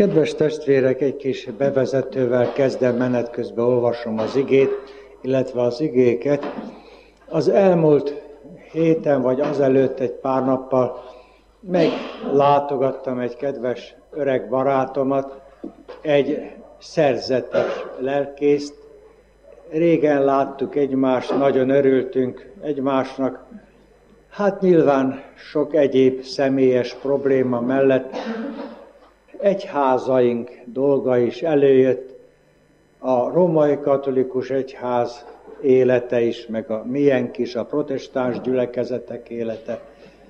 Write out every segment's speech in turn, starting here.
Kedves testvérek, egy kis bevezetővel kezdem, menet közben olvasom az igét, illetve az igéket. Az elmúlt héten, vagy azelőtt egy pár nappal meglátogattam egy kedves öreg barátomat, egy szerzetes lelkészt. Régen láttuk egymást, nagyon örültünk egymásnak. Hát nyilván sok egyéb személyes probléma mellett egyházaink dolga is előjött, a római katolikus egyház élete is, meg a miénk is, a protestáns gyülekezetek élete.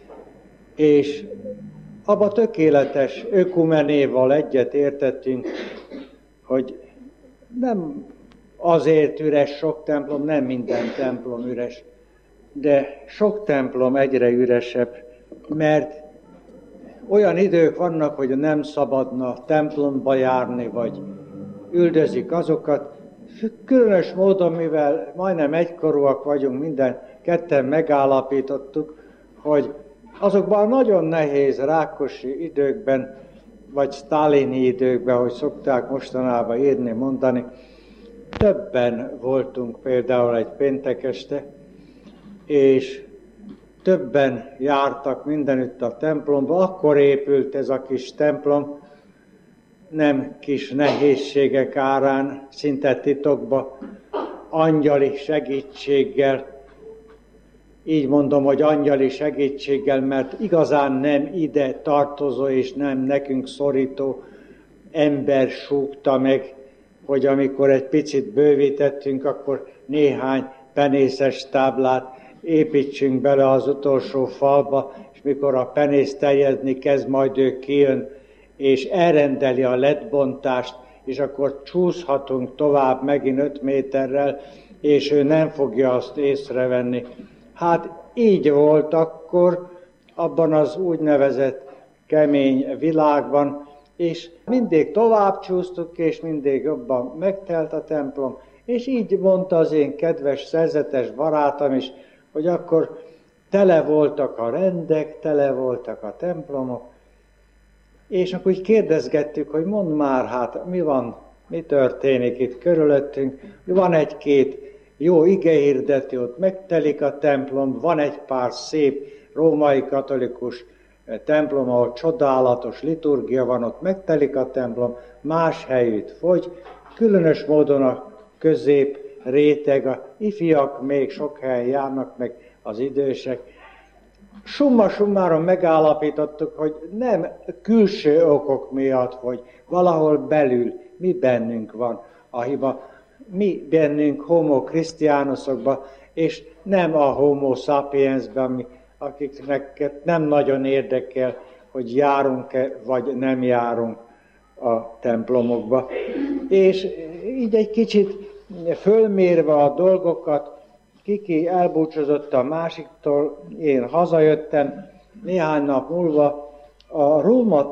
És abba tökéletes ökumenéval egyet értettünk, hogy nem azért üres sok templom, nem minden templom üres, de sok templom egyre üresebb, mert olyan idők vannak, hogy nem szabadna templomba járni, vagy üldözik azokat. Különös módon, mivel majdnem egykorúak vagyunk, minden ketten megállapítottuk, hogy azokban nagyon nehéz Rákosi időkben, vagy sztálini időkben, hogy szokták mostanában írni, mondani, többen voltunk például egy péntek este, és többen jártak mindenütt a templomba, akkor épült ez a kis templom, nem kis nehézségek árán, szinte titokba, angyali segítséggel. Így mondom, hogy angyali segítséggel, mert igazán nem ide tartozó és nem nekünk szorító ember súgta meg, hogy amikor egy picit bővítettünk, akkor néhány penészes táblát építsünk bele az utolsó falba, és mikor a penész teljezni kezd, majd ő kijön, és elrendeli a ledbontást, és akkor csúszhatunk tovább megint 5 méterrel, és ő nem fogja azt észrevenni. Hát így volt akkor, abban az úgynevezett kemény világban, és mindig tovább csúsztuk, és mindig jobban megtelt a templom, és így mondta az én kedves szerzetes barátom is, hogy akkor tele voltak a rendek, tele voltak a templomok, és akkor így kérdezgettük, hogy mondd már, hát mi van, mi történik itt körülöttünk. Van egy-két jó igehirdető, ott megtelik a templom, van egy pár szép római katolikus templom, ahol csodálatos liturgia van, ott megtelik a templom, más helyütt fogy, különös módon a közép réteg, a ifjak még sok helyen járnak, meg az idősek. Summa summarum megállapítottuk, hogy nem külső okok miatt, hogy valahol belül mi bennünk van a hiba, mi bennünk homo christianusokban, és nem a homo sapiensben, akiknek nem nagyon érdekel, hogy járunk-e, vagy nem járunk a templomokba. És így egy kicsit fölmérve a dolgokat, Kiki elbúcsúzott a másiktól, én hazajöttem, néhány nap múlva a Róma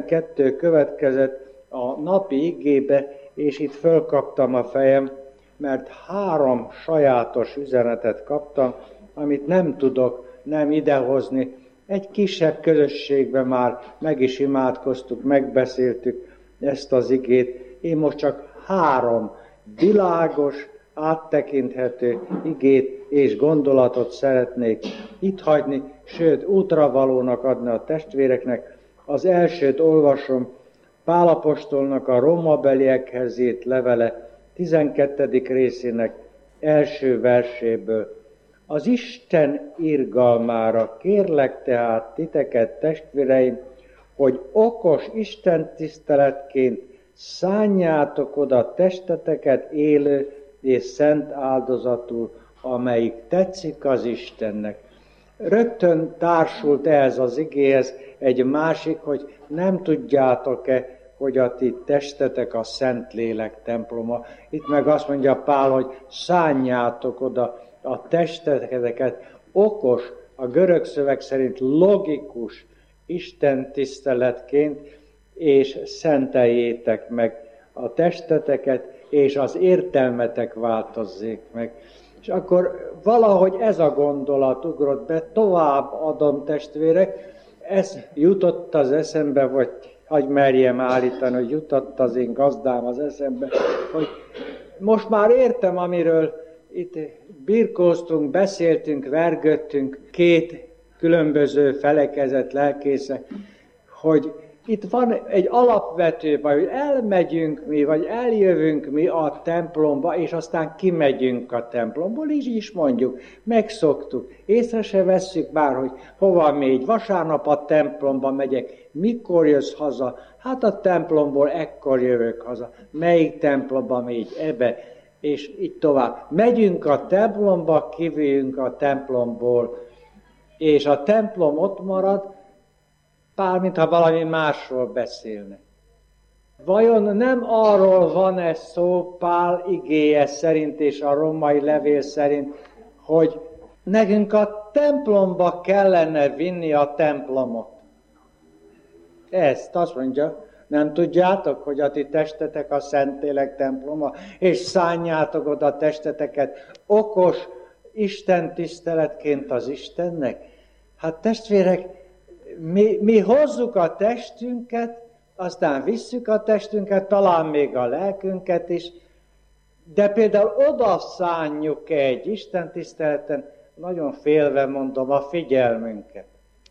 12 következett a napi igébe, és itt fölkaptam a fejem, mert 3 sajátos üzenetet kaptam, amit nem tudok nem idehozni. Egy kisebb közösségben már meg is imádkoztuk, megbeszéltük ezt az igét. Én most csak 3 világos, áttekinthető igét és gondolatot szeretnék itt hagyni, sőt útravalónak adni a testvéreknek. Az elsőt olvasom, Pál apostolnak a rómabeliekhez írt levele 12. részének első verséből. Az Isten irgalmára kérlek tehát titeket, testvéreim, hogy okos Isten tiszteletként szánjátok oda testeteket élő és szent áldozatul, amelyik tetszik az Istennek. Rögtön társult ehhez az igéhez egy másik, hogy nem tudjátok-e, hogy a ti testetek a Szentlélek temploma. Itt meg azt mondja Pál, hogy szánjátok oda a testeteket, okos, a görög szöveg szerint logikus Isten tiszteletként, és szenteljétek meg a testeteket, és az értelmetek változzék meg. És akkor valahogy ez a gondolat ugrott be, tovább adom testvérek, ez jutott az eszembe, vagy hagy merjem állítani, hogy jutott az én gazdám az eszembe, hogy most már értem, amiről itt birkóztunk, beszéltünk, vergődtünk, két különböző felekezet lelkészek, hogy itt van egy alapvető baj, hogy elmegyünk mi, vagy eljövünk mi a templomba, és aztán kimegyünk a templomból, így is mondjuk, megszoktuk. Észre se vesszük már, hogy hova megy. Vasárnap a templomba megyek. Mikor jössz haza? Hát a templomból ekkor jövök haza. Melyik templomba megy? Ebbe. És így tovább. Megyünk a templomba, kivívünk a templomból, és a templom ott marad, Pál, mintha valami másról beszélne. Vajon nem arról van-e szó Pál igéje szerint és a római levél szerint, hogy nekünk a templomba kellene vinni a templomot? Ezt azt mondja, nem tudjátok, hogy a ti testetek a Szentlélek temploma, és szánjátok oda a testeteket okos Isten tiszteletként az Istennek? Hát testvérek, mi hozzuk a testünket, aztán visszük a testünket, talán még a lelkünket is, de például oda szánjuk egy Isten tiszteleten, nagyon félve mondom, a figyelmünket.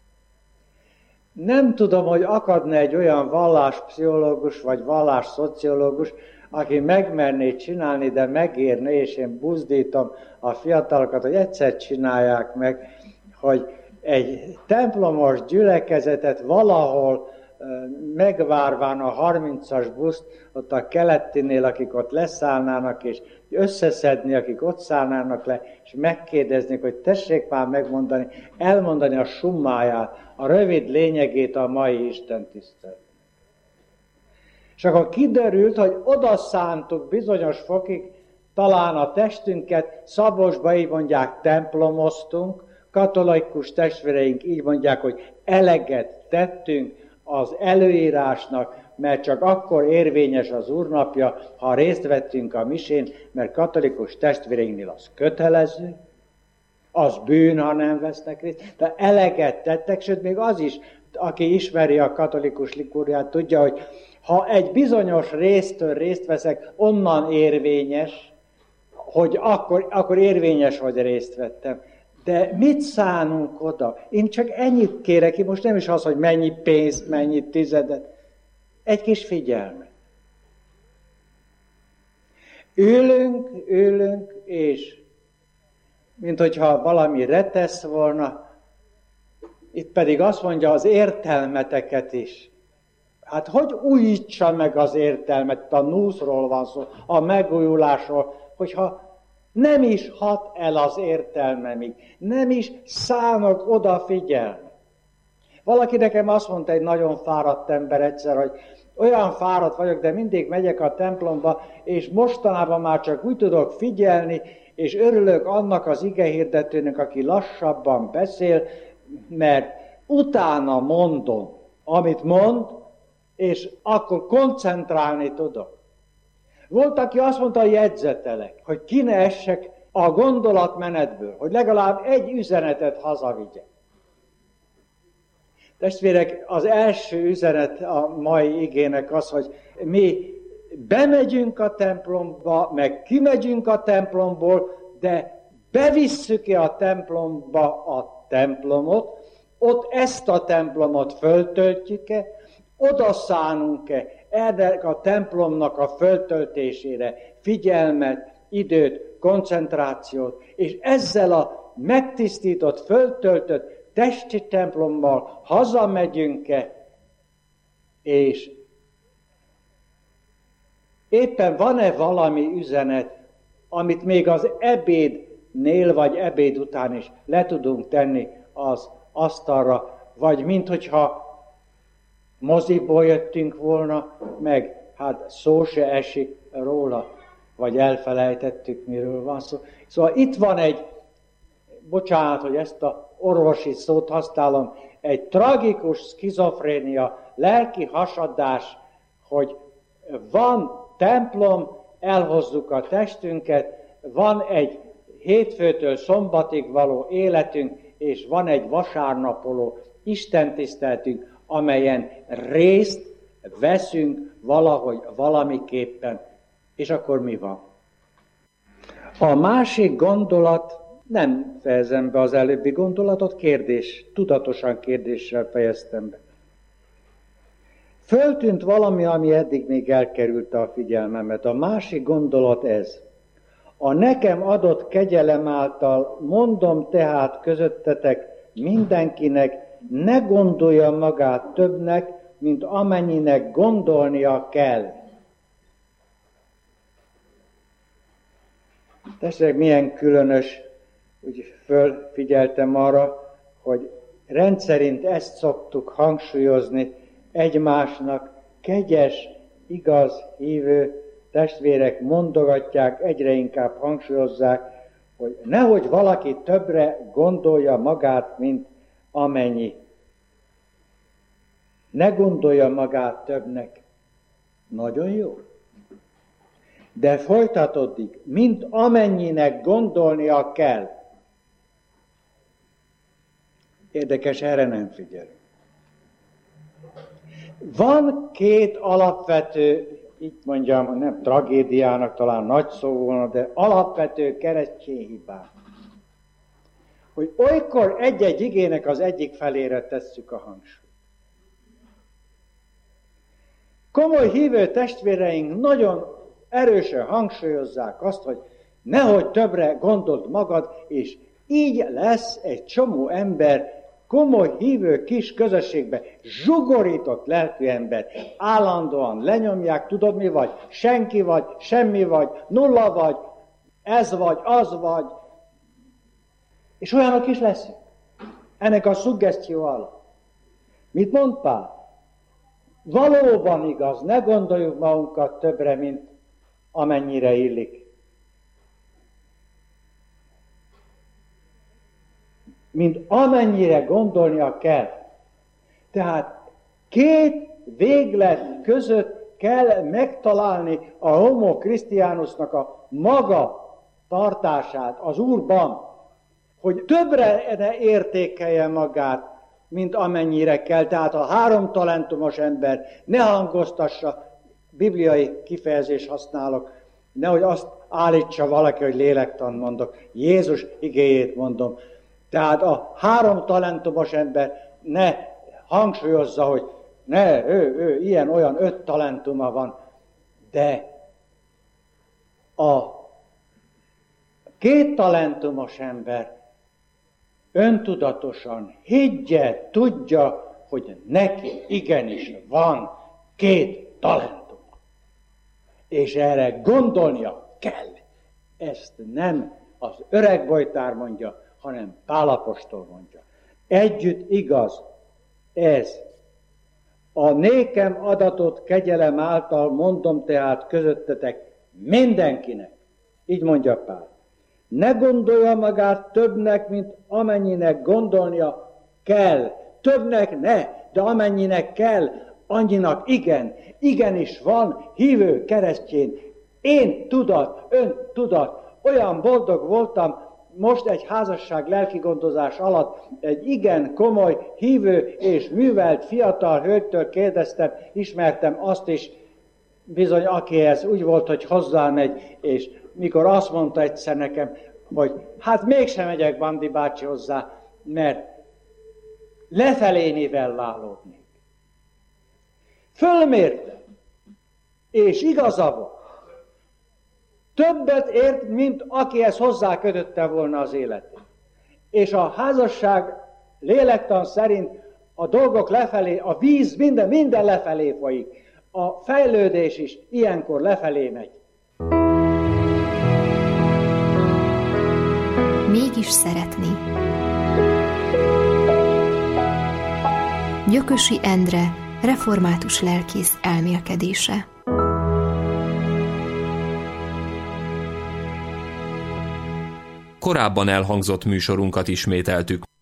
Nem tudom, hogy akadna egy olyan valláspszichológus vagy vallásszociológus, aki megmerné csinálni, de megérne, és én buzdítom a fiatalokat, hogy egyszer csinálják meg, hogy egy templomos gyülekezetet valahol megvárván a 30-as buszt, ott a keletinél, akik ott leszállnának, és összeszedni, akik ott szállnának le, és megkérdeznék, hogy tessék már megmondani, elmondani a summáját, a rövid lényegét a mai Isten tisztelet. És akkor kiderült, hogy oda szántuk bizonyos fokig talán a testünket, Szabolcsba így mondják, templomoztunk, katolikus testvéreink így mondják, hogy eleget tettünk az előírásnak, mert csak akkor érvényes az Úrnapja, ha részt vettünk a misén, mert katolikus testvéreinknél az kötelező, az bűn, ha nem vesznek részt, de eleget tettek, sőt még az is, aki ismeri a katolikus likúriát, tudja, hogy ha egy bizonyos résztől részt veszek, onnan érvényes, hogy akkor érvényes, hogy részt vettem. De mit szánunk oda? Én csak ennyit kérek ki, most nem is az, hogy mennyi pénzt, mennyi tizedet. Egy kis figyelmet. Ülünk, és mint hogyha valami retesz volna, itt pedig azt mondja az értelmeteket is. Hát hogy újítsa meg az értelmet? A núszról van szó, a megújulásról, hogyha nem is hat el az értelmemig, nem is szánok oda figyelni. Valaki nekem azt mondta, egy nagyon fáradt ember egyszer, hogy olyan fáradt vagyok, de mindig megyek a templomba, és mostanában már csak úgy tudok figyelni, és örülök annak az igehirdetőnek, aki lassabban beszél, mert utána mondom, amit mond, és akkor koncentrálni tudok. Volt, aki azt mondta, hogy jegyzetelek, hogy ki ne essek a gondolatmenetből, hogy legalább egy üzenetet hazavigyek. Testvérek, az első üzenet a mai igének az, hogy mi bemegyünk a templomba, meg kimegyünk a templomból, de bevisszük-e a templomba a templomot, ott ezt a templomot föltöltjük-e, oda szánunk-e ennek a templomnak a föltöltésére figyelmet, időt, koncentrációt, és ezzel a megtisztított, föltöltött testi templommal hazamegyünk-e, és éppen van-e valami üzenet, amit még az ebédnél vagy ebéd után is le tudunk tenni az asztalra, vagy minthogyha moziból jöttünk volna, meg hát szó se esik róla, vagy elfelejtettük, miről van szó. Szóval itt van egy, bocsánat, hogy ezt a orvosi szót használom, egy tragikus szkizofrénia, lelki hasadás, hogy van templom, elhozzuk a testünket, van egy hétfőtől szombatig való életünk, és van egy vasárnapoló istentiszteltünk, amelyen részt veszünk valahogy, valamiképpen, és akkor mi van? A másik gondolat, nem fejezem be az előbbi gondolatot, tudatosan kérdéssel fejeztem be. Föltűnt valami, ami eddig még elkerülte a figyelmemet. A másik gondolat ez. A nekem adott kegyelem által mondom tehát közöttetek mindenkinek, ne gondolja magát többnek, mint amennyinek gondolnia kell. Tessék, milyen különös, úgy fölfigyeltem arra, hogy rendszerint ezt szoktuk hangsúlyozni egymásnak, kegyes, igaz, hívő testvérek mondogatják, egyre inkább hangsúlyozzák, hogy nehogy valaki többre gondolja magát, mint amennyi. Ne gondolja magát többnek. Nagyon jó. De folytatódik, mint amennyinek gondolnia kell. Érdekes, erre nem figyelünk. Van két alapvető, így mondjam, nem tragédiának, talán nagy szó volna, de alapvető keresztény hibák. Hogy olykor egy-egy igének az egyik felére tesszük a hangsúlyt. Komoly hívő testvéreink nagyon erősen hangsúlyozzák azt, hogy nehogy többre gondold magad, és így lesz egy csomó ember, komoly hívő kis közösségbe, zsugorított lelkű ember, állandóan lenyomják, tudod mi vagy? Senki vagy, semmi vagy, nulla vagy, ez vagy, az vagy. És olyanok is leszünk. Ennek a szuggesztió alatt. Mit mond Pál? Valóban igaz, ne gondoljuk magunkat többre, mint amennyire illik. Mint amennyire gondolnia kell. Tehát két véglet között kell megtalálni a homo Christianusnak a maga tartását az Úrban, hogy többre ne értékelje magát, mint amennyire kell. Tehát a 3 talentumos ember ne hangoztassa, bibliai kifejezés használok, nehogy azt állítsa valaki, hogy lélektan mondok, Jézus igéjét mondom. Tehát a 3 talentumos ember ne hangsúlyozza, hogy ő ilyen-olyan 5 talentuma van, de a 2 talentumos ember öntudatosan higgye, tudja, hogy neki igenis van 2 talentuma. És erre gondolnia kell. Ezt nem az öreg bojtár mondja, hanem Pál apostol mondja. Együtt igaz ez. A nékem adatot kegyelem által mondom tehát közöttetek mindenkinek. Így mondja Pál. Ne gondolja magát többnek, mint amennyinek gondolnia kell. Többnek ne, de amennyinek kell, annyinak igen. Igenis van hívő keresztjén. Én tudat, ön tudat. Olyan boldog voltam most egy házasság lelkigondozás alatt, egy igen komoly, hívő és művelt fiatal hölgytől kérdeztem, ismertem azt is, bizony akihez úgy volt, hogy hozzámegy, és mikor azt mondta egyszer nekem, hogy hát mégsem megyek Bandi bácsi hozzá, mert lefelé nivellálódnék. Fölmérte, és igaza volt. Többet ért, mint akihez hozzákötötte volna az életét. És a házasság lélektan szerint a dolgok lefelé, a víz minden lefelé folyik. A fejlődés is ilyenkor lefelé megy. Mégis szeretni. Gyökösi Endre, református lelkész elmélkedése. Korábban elhangzott műsorunkat ismételtük.